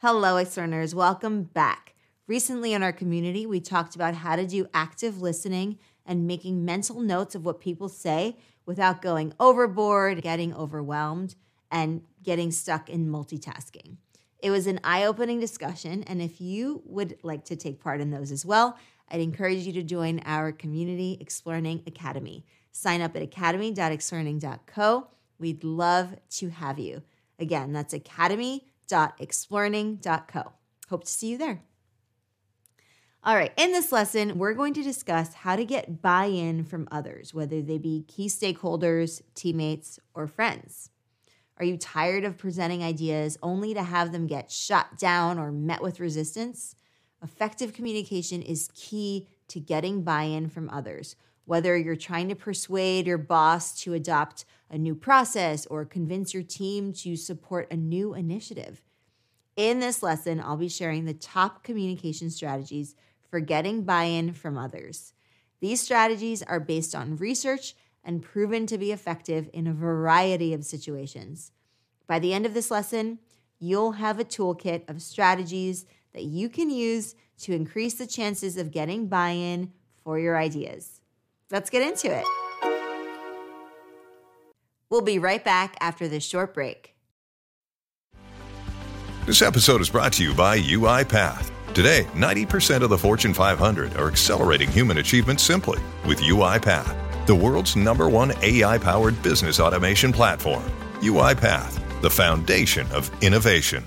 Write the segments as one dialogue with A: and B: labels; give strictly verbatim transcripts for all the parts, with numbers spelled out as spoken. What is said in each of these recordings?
A: Hello, X-Learners. Welcome back. Recently in our community, we talked about how to do active listening and making mental notes of what people say without going overboard, getting overwhelmed, and getting stuck in multitasking. It was an eye-opening discussion, and if you would like to take part in those as well, I'd encourage you to join our community, X-Learning Academy. Sign up at academy dot x learning dot co. We'd love to have you. Again, that's academy dot x learning dot co. Hope to see you there. All right, in this lesson, we're going to discuss how to get buy-in from others, whether they be key stakeholders, teammates, or friends. Are you tired of presenting ideas only to have them get shot down or met with resistance? Effective communication is key to getting buy-in from others, whether you're trying to persuade your boss to adopt a new process or convince your team to support a new initiative. In this lesson, I'll be sharing the top communication strategies for getting buy-in from others. These strategies are based on research and proven to be effective in a variety of situations. By the end of this lesson, you'll have a toolkit of strategies that you can use to increase the chances of getting buy-in for your ideas. Let's get into it. We'll be right back after this short break.
B: This episode is brought to you by UiPath. Today, ninety percent of the Fortune five hundred are accelerating human achievement simply with UiPath, the world's number one A I-powered business automation platform. UiPath, the foundation of innovation.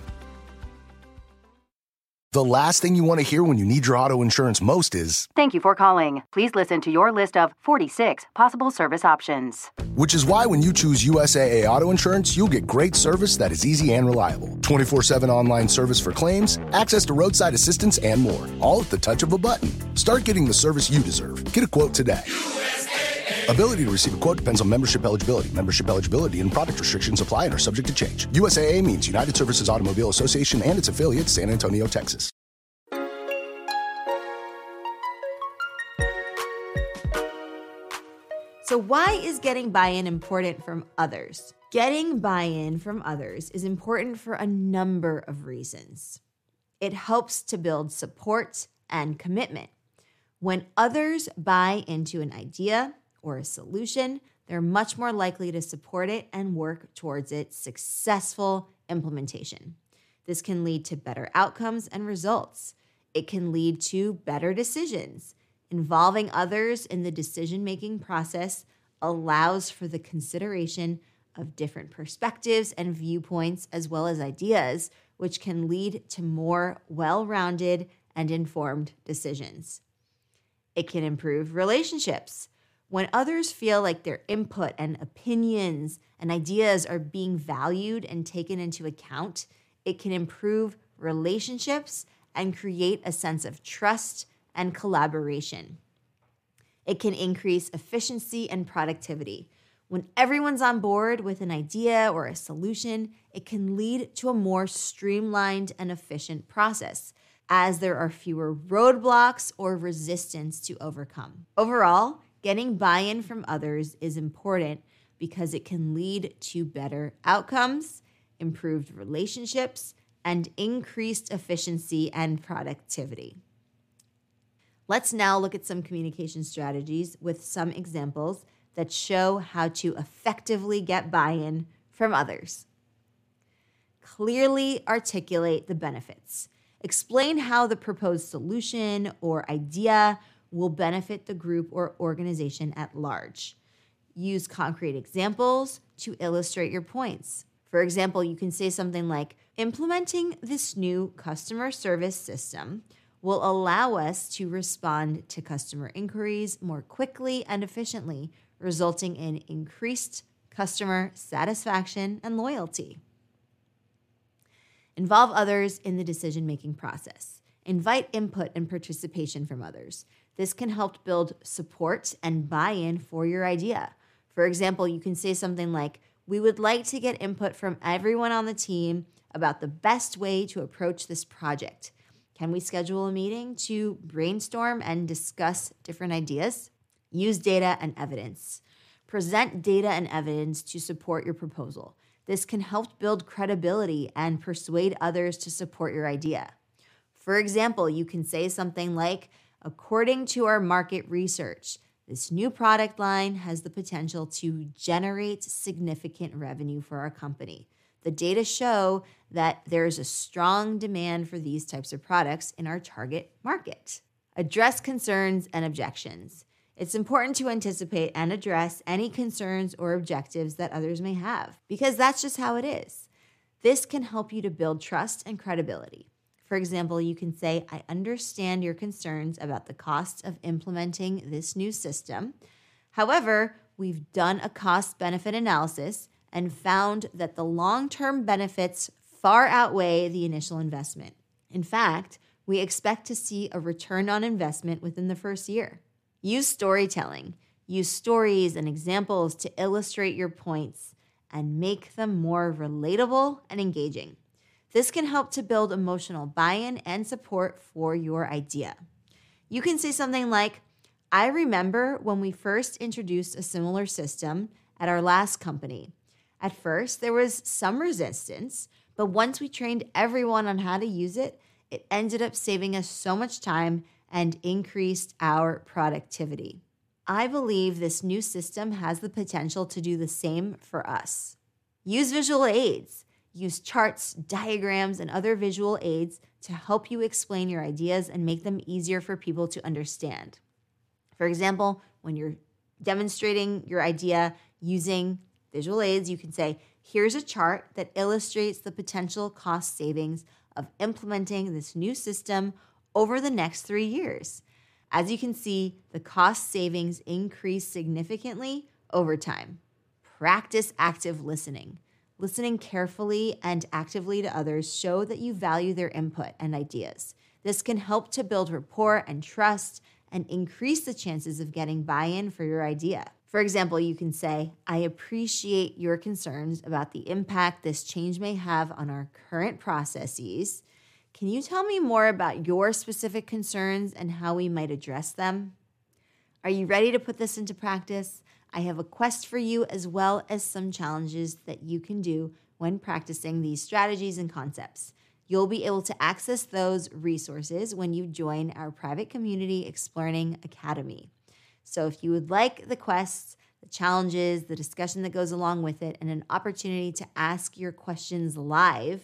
C: The last thing you want to hear when you need your auto insurance most is,
D: "Thank you for calling. Please listen to your list of forty-six possible service options."
C: Which is why when you choose U S A A Auto Insurance, you'll get great service that is easy and reliable. twenty-four seven online service for claims, access to roadside assistance, and more. All at the touch of a button. Start getting the service you deserve. Get a quote today. Ability to receive a quote depends on membership eligibility. Membership eligibility and product restrictions apply and are subject to change. U S A A means United Services Automobile Association and its affiliate, San Antonio, Texas.
A: So why is getting buy-in important from others? Getting buy-in from others is important for a number of reasons. It helps to build support and commitment. When others buy into an idea or a solution, they're much more likely to support it and work towards its successful implementation. This can lead to better outcomes and results. It can lead to better decisions. Involving others in the decision-making process allows for the consideration of different perspectives and viewpoints as well as ideas, which can lead to more well-rounded and informed decisions. It can improve relationships. When others feel like their input and opinions and ideas are being valued and taken into account, it can improve relationships and create a sense of trust and collaboration. It can increase efficiency and productivity. When everyone's on board with an idea or a solution, it can lead to a more streamlined and efficient process, as there are fewer roadblocks or resistance to overcome. Overall, getting buy-in from others is important because it can lead to better outcomes, improved relationships, and increased efficiency and productivity. Let's now look at some communication strategies with some examples that show how to effectively get buy-in from others. Clearly articulate the benefits. Explain how the proposed solution or idea will benefit the group or organization at large. Use concrete examples to illustrate your points. For example, you can say something like, implementing this new customer service system will allow us to respond to customer inquiries more quickly and efficiently, resulting in increased customer satisfaction and loyalty. Involve others in the decision-making process. Invite input and participation from others. This can help build support and buy-in for your idea. For example, you can say something like, we would like to get input from everyone on the team about the best way to approach this project. Can we schedule a meeting to brainstorm and discuss different ideas? Use data and evidence. Present data and evidence to support your proposal. This can help build credibility and persuade others to support your idea. For example, you can say something like, according to our market research, this new product line has the potential to generate significant revenue for our company. The data show that there is a strong demand for these types of products in our target market. Address concerns and objections. It's important to anticipate and address any concerns or objectives that others may have, because that's just how it is. This can help you to build trust and credibility. For example, you can say, I understand your concerns about the cost of implementing this new system. However, we've done a cost-benefit analysis and found that the long-term benefits far outweigh the initial investment. In fact, we expect to see a return on investment within the first year. Use storytelling. Use stories and examples to illustrate your points and make them more relatable and engaging. This can help to build emotional buy-in and support for your idea. You can say something like, I remember when we first introduced a similar system at our last company. At first, there was some resistance, but once we trained everyone on how to use it, it ended up saving us so much time and increased our productivity. I believe this new system has the potential to do the same for us. Use visual aids. Use charts, diagrams, and other visual aids to help you explain your ideas and make them easier for people to understand. For example, when you're demonstrating your idea using visual aids, you can say, here's a chart that illustrates the potential cost savings of implementing this new system over the next three years. As you can see, the cost savings increase significantly over time. Practice active listening. Listening carefully and actively to others show that you value their input and ideas. This can help to build rapport and trust and increase the chances of getting buy-in for your idea. For example, you can say, I appreciate your concerns about the impact this change may have on our current processes. Can you tell me more about your specific concerns and how we might address them? Are you ready to put this into practice? I have a quest for you as well as some challenges that you can do when practicing these strategies and concepts. You'll be able to access those resources when you join our private community, Explearning Academy. So if you would like the quests, the challenges, the discussion that goes along with it, and an opportunity to ask your questions live,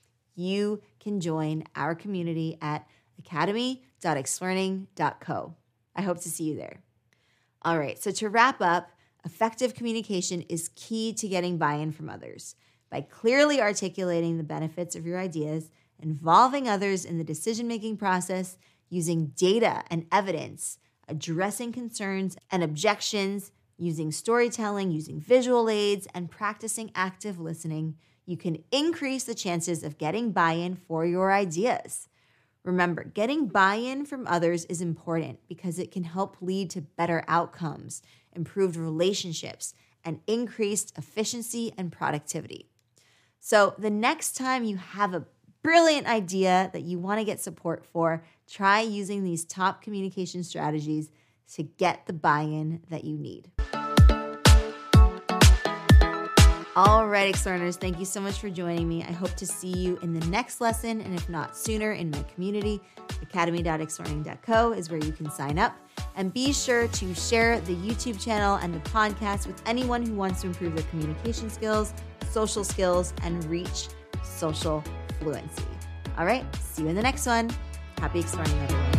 A: you can join our community at academy dot explearning dot co. I hope to see you there. All right, so to wrap up, effective communication is key to getting buy-in from others. By clearly articulating the benefits of your ideas, involving others in the decision-making process, using data and evidence, addressing concerns and objections, using storytelling, using visual aids, and practicing active listening, you can increase the chances of getting buy-in for your ideas. Remember, getting buy-in from others is important because it can help lead to better outcomes, improved relationships, and increased efficiency and productivity. So the next time you have a brilliant idea that you want to get support for, try using these top communication strategies to get the buy-in that you need. All right, Explearners, thank you so much for joining me. I hope to see you in the next lesson, and if not sooner, in my community. academy dot explearning dot co is where you can sign up. And be sure to share the YouTube channel and the podcast with anyone who wants to improve their communication skills, social skills, and reach social fluency. All right, see you in the next one. Happy exploring, everyone.